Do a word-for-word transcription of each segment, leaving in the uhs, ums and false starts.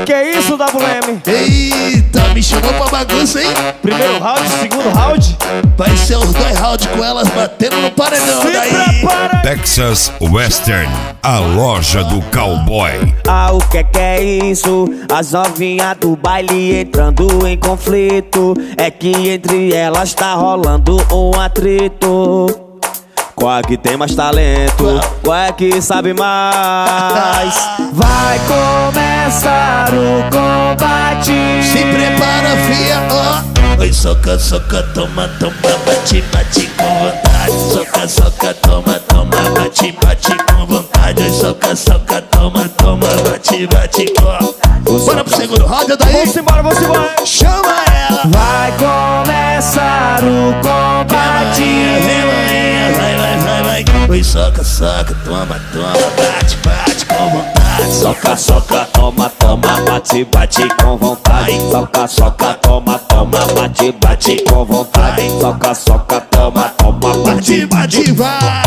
que é isso, W M? Eita, me chamou pra bagunça, hein? Primeiro round, segundo round. Vai ser os dois rounds com elas batendo no paredão. Se daí. prepara. Texas Western, a loja do cowboy. Ah, o que que é isso? As novinhas do baile entrando em conflito. É que entre elas tá rolando um atrito. Qual é que tem mais talento? Qual é que sabe mais? Vai começar o combate. Se prepara, fia, ó. Oi, soca, soca, toma, toma, bate, bate com vontade. Soca, soca, toma, toma, bate, bate com vontade. Oi, soca, soca, toma, toma, bate, bate com. Bora pro segundo round, daí. Vamos embora, vamos embora. Chama ela. Vai começar o combate. Vem, vai, vai, vai, vai. Oi, soca, soca, toma, toma, bate, bate com vontade. Soca, soca, toma, toma, bate, bate com vontade. Soca, soca, toma, toma, bate, bate com vontade. Soca, soca, toma, toma, bate, bate, vai.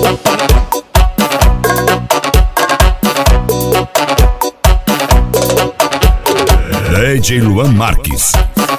D J Luan Marques.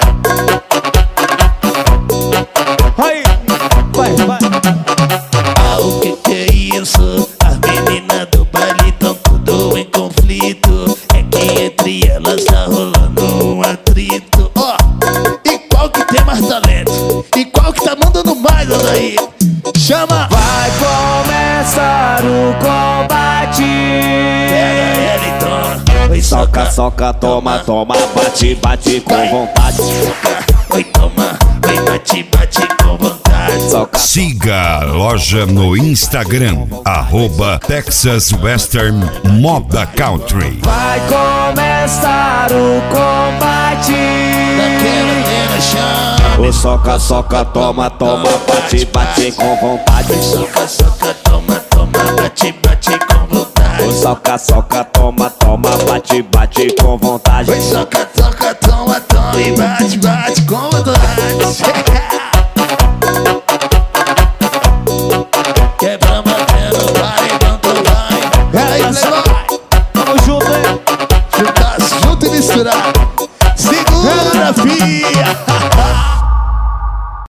Aí, vai, vai. Ah, o que que é isso? As meninas do baile tão tudo em conflito. É que entre elas tá rolando um atrito. Ó, oh, e qual que tem mais talento? E qual que tá mandando mais, daí? Chama! Vai começar o combate. Pega ela então. Oi, Soca, soca, toma, toma, bate, bate com vontade. Oi, toma, oi, bate, bate com vontade. Soca. Siga a loja no Instagram, arroba Texas Western Moda Country. Vai começar o combate. Daquela pena chama. O soca, soca, toma, toma, bate, bate com vontade. Oi, soca, soca, toma, toma, bate, bate com vontade. O soca, soca, toma, toma, bate, bate com vontade. Oi, soca, soca, toma, toma e bate, bate com vontade.